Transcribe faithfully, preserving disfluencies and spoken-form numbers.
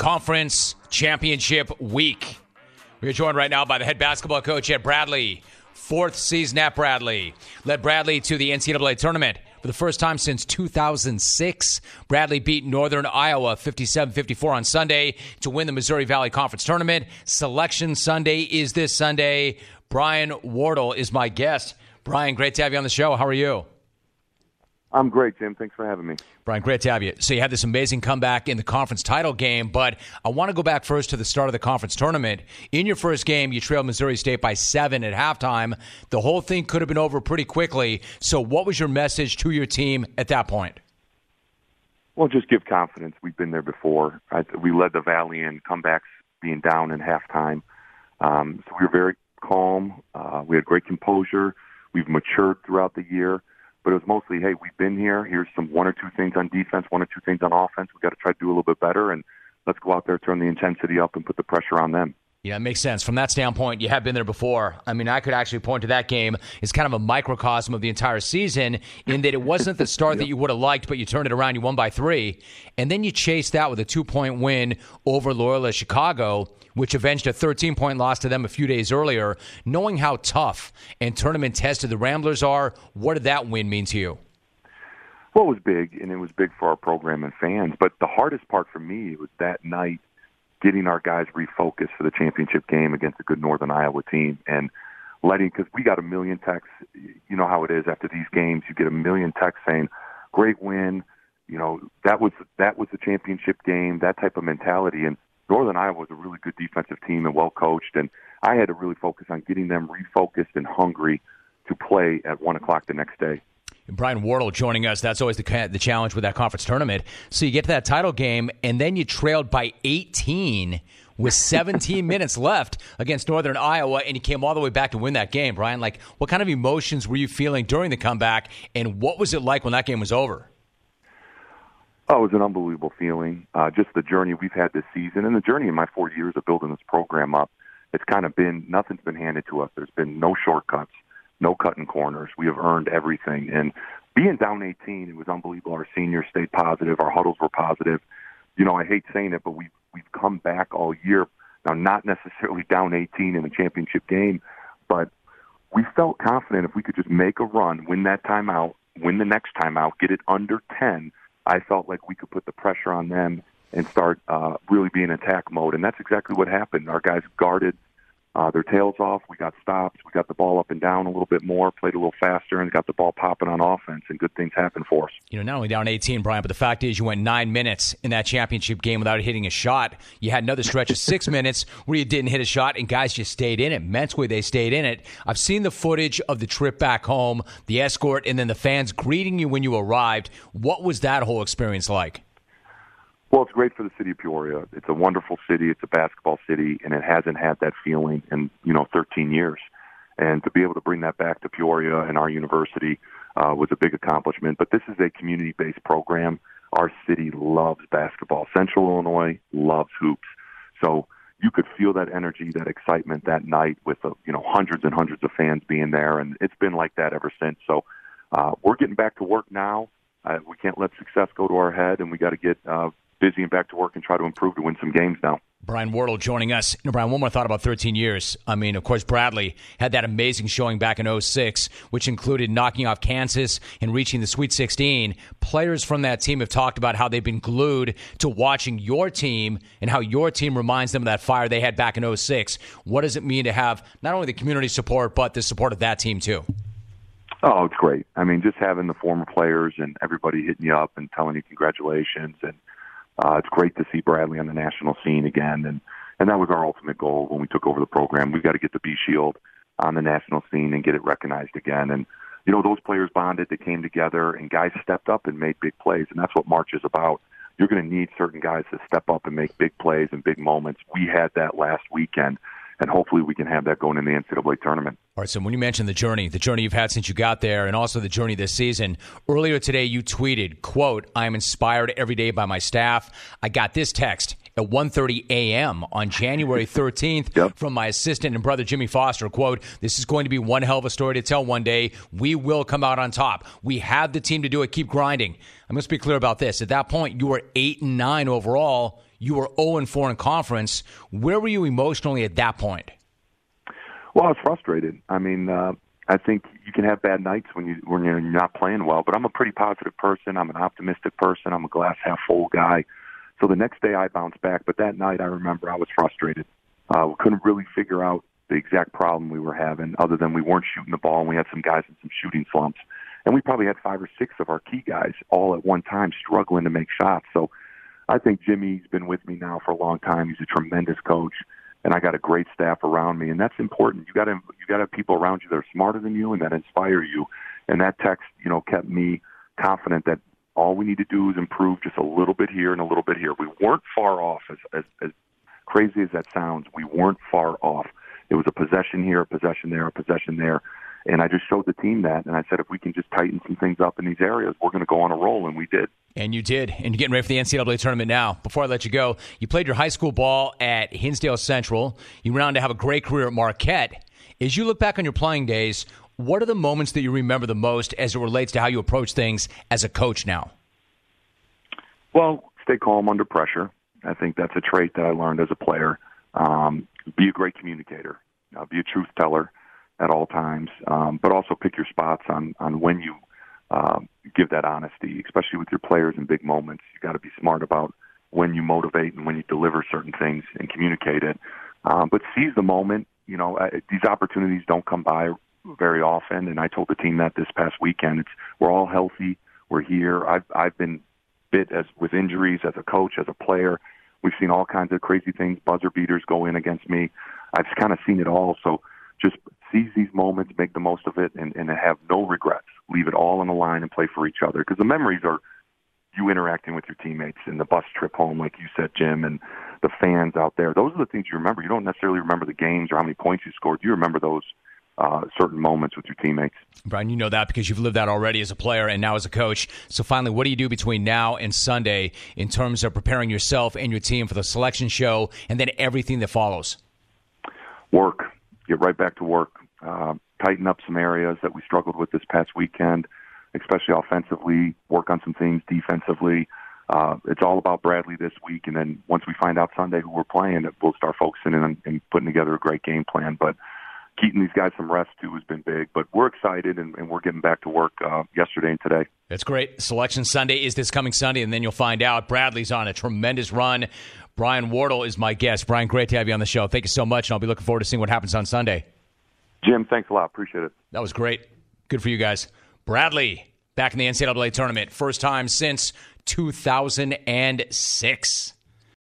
Conference Championship Week. We're joined right now by the head basketball coach at Bradley. Fourth season at Bradley. Led Bradley to the N C double A tournament for the first time since two thousand six. Bradley beat Northern Iowa fifty-seven fifty-four on Sunday to win the Missouri Valley Conference Tournament. Selection Sunday is this Sunday. Brian Wardle is my guest. Brian, great to have you on the show. How are you? I'm great, Jim. Thanks for having me. Brian, great to have you. So you had this amazing comeback in the conference title game, but I want to go back first to the start of the conference tournament. In your first game, you trailed Missouri State by seven at halftime. The whole thing could have been over pretty quickly. So what was your message to your team at that point? Well, just give confidence. We've been there before. I, we led the Valley in comebacks being down in halftime. Um, so we were very calm. Uh, we had great composure. We've matured throughout the year. But it was mostly, hey, we've been here. Here's some one or two things on defense, one or two things on offense. We've got to try to do a little bit better, and let's go out there, turn the intensity up, and put the pressure on them. Yeah, it makes sense. From that standpoint, you have been there before. I mean, I could actually point to that game as kind of a microcosm of the entire season in that it wasn't the start that you would have liked, but you turned it around, you won by three. And then you chased that with a two-point win over Loyola Chicago, which avenged a thirteen-point loss to them a few days earlier. Knowing how tough and tournament-tested the Ramblers are, what did that win mean to you? Well, it was big, and it was big for our program and fans. But the hardest part for me was that night getting our guys refocused for the championship game against a good Northern Iowa team and letting, because we got a million texts. You know how it is after these games. You get a million texts saying, great win. You know, that was that was the championship game, that type of mentality. And Northern Iowa was a really good defensive team and well-coached, and I had to really focus on getting them refocused and hungry to play at one o'clock the next day. Brian Wardle joining us. That's always the the challenge with that conference tournament. So you get to that title game, and then you trailed by eighteen with seventeen minutes left against Northern Iowa, and you came all the way back to win that game. Brian, like, what kind of emotions were you feeling during the comeback, and what was it like when that game was over? Oh, it was an unbelievable feeling. Uh, just the journey we've had this season and the journey in my four years of building this program up. It's kind of been, nothing's been handed to us. There's been no shortcuts, no cutting corners. We have earned everything. And being down eighteen, it was unbelievable. Our seniors stayed positive. Our huddles were positive. You know, I hate saying it, but we've, we've come back all year. Now, not necessarily down eighteen in the championship game, but we felt confident if we could just make a run, win that timeout, win the next timeout, get it under ten, I felt like we could put the pressure on them and start uh, really being in attack mode. And that's exactly what happened. Our guys guarded uh, their tails off. We got stops. We got the ball up and down a little bit more, played a little faster, and got the ball popping on offense, and good things happened for us. You know, not only down eighteen, Brian, but the fact is you went nine minutes in that championship game without hitting a shot. You had another stretch of six minutes where you didn't hit a shot, and guys just stayed in it. Mentally, they stayed in it. I've seen the footage of the trip back home, the escort, and then the fans greeting you when you arrived. What was that whole experience like? Well, it's great for the city of Peoria. It's a wonderful city. It's a basketball city, and it hasn't had that feeling in, you know, thirteen years. And to be able to bring that back to Peoria and our university uh, was a big accomplishment. But this is a community-based program. Our city loves basketball. Central Illinois loves hoops. So you could feel that energy, that excitement that night with, uh, you know, hundreds and hundreds of fans being there, and it's been like that ever since. So uh, we're getting back to work now. Uh, we can't let success go to our head, and we got to get uh, busy and back to work and try to improve to win some games now. Brian Wardle joining us. You know, Brian, one more thought about thirteen years. I mean, of course, Bradley had that amazing showing back in oh six, which included knocking off Kansas and reaching the Sweet sixteen. Players from that team have talked about how they've been glued to watching your team and how your team reminds them of that fire they had back in oh six. What does it mean to have not only the community support, but the support of that team too? Oh, it's great. I mean, just having the former players and everybody hitting you up and telling you congratulations, and Uh, it's great to see Bradley on the national scene again, and, and that was our ultimate goal when we took over the program. We've got to get the B-Shield on the national scene and get it recognized again. And, you know, those players bonded, they came together, and guys stepped up and made big plays, and that's what March is about. You're going to need certain guys to step up and make big plays and big moments. We had that last weekend, and hopefully we can have that going in the N C double A tournament. All right, so when you mentioned the journey, the journey you've had since you got there, and also the journey this season, earlier today you tweeted, quote, "I am inspired every day by my staff." I got this text at one thirty a.m. on January thirteenth yep. from my assistant and brother Jimmy Foster, quote, "This is going to be one hell of a story to tell one day. We will come out on top. We have the team to do it. Keep grinding." I must be clear about this. At that point, you were eight and nine overall. You were oh and four in conference. Where were you emotionally at that point? Well, I was frustrated. I mean, uh, I think you can have bad nights when you when you're not playing well, but I'm a pretty positive person. I'm an optimistic person. I'm a glass half full guy. So the next day I bounced back, but that night I remember I was frustrated. Uh, we couldn't really figure out the exact problem we were having, other than we weren't shooting the ball, and we had some guys in some shooting slumps. And we probably had five or six of our key guys all at one time struggling to make shots. So I think Jimmy's been with me now for a long time. He's a tremendous coach, and I got a great staff around me, and that's important. You got to you got to have people around you that are smarter than you and that inspire you. And that text, you know, kept me confident that all we need to do is improve just a little bit here and a little bit here. We weren't far off, as as, as crazy as that sounds. We weren't far off. It was a possession here, a possession there, a possession there. And I just showed the team that, and I said, if we can just tighten some things up in these areas, we're going to go on a roll, and we did. And you did. And you're getting ready for the N C double A tournament now. Before I let you go, you played your high school ball at Hinsdale Central. You went on to have a great career at Marquette. As you look back on your playing days, what are the moments that you remember the most as it relates to how you approach things as a coach now? Well, stay calm under pressure. I think that's a trait that I learned as a player. Um, be a great communicator. Uh, be a truth teller at all times, um, but also pick your spots on, on when you uh, give that honesty, especially with your players in big moments. You got to be smart about when you motivate and when you deliver certain things and communicate it. Um, but seize the moment. You know, uh, these opportunities don't come by very often, and I told the team that this past weekend. It's we're all healthy. We're here. I've I've been bit as with injuries as a coach, as a player. We've seen all kinds of crazy things. Buzzer beaters go in against me. I've kind of seen it all. So just seize these moments, make the most of it, and, and have no regrets. Leave it all on the line and play for each other. Because the memories are you interacting with your teammates and the bus trip home, like you said, Jim, and the fans out there. Those are the things you remember. You don't necessarily remember the games or how many points you scored. You remember those uh, certain moments with your teammates. Brian, you know that because you've lived that already as a player and now as a coach. So finally, what do you do between now and Sunday in terms of preparing yourself and your team for the selection show and then everything that follows? Work. Get right back to work. Uh, tighten up some areas that we struggled with this past weekend, especially offensively. Work on some things defensively. Uh, it's all about Bradley this week, and then once we find out Sunday who we're playing, we'll start focusing in and, and putting together a great game plan. But keeping these guys some rest, too, has been big. But we're excited, and, and we're getting back to work uh, yesterday and today. That's great. Selection Sunday is this coming Sunday, and then you'll find out. Bradley's on a tremendous run. Brian Wardle is my guest. Brian, great to have you on the show. Thank you so much, and I'll be looking forward to seeing what happens on Sunday. Jim, thanks a lot. Appreciate it. That was great. Good for you guys. Bradley, back in the N C double A tournament. First time since two thousand six.